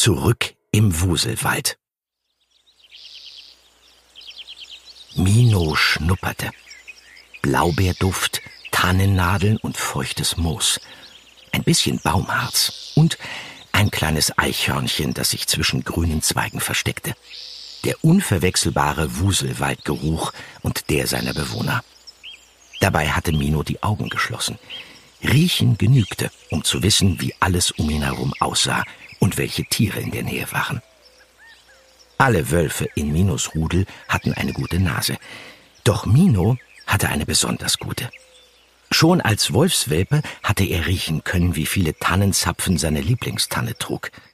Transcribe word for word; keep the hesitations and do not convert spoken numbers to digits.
Zurück im Wuselwald. Mino schnupperte. Blaubeerduft, Tannennadeln und feuchtes Moos. Ein bisschen Baumharz und ein kleines Eichhörnchen, das sich zwischen grünen Zweigen versteckte. Der unverwechselbare Wuselwaldgeruch und der seiner Bewohner. Dabei hatte Mino die Augen geschlossen. Riechen genügte, um zu wissen, wie alles um ihn herum aussah und welche Tiere in der Nähe waren. Alle Wölfe in Minos Rudel hatten eine gute Nase. Doch Mino hatte eine besonders gute. Schon als Wolfswelpe hatte er riechen können, wie viele Tannenzapfen seine Lieblingstanne trug.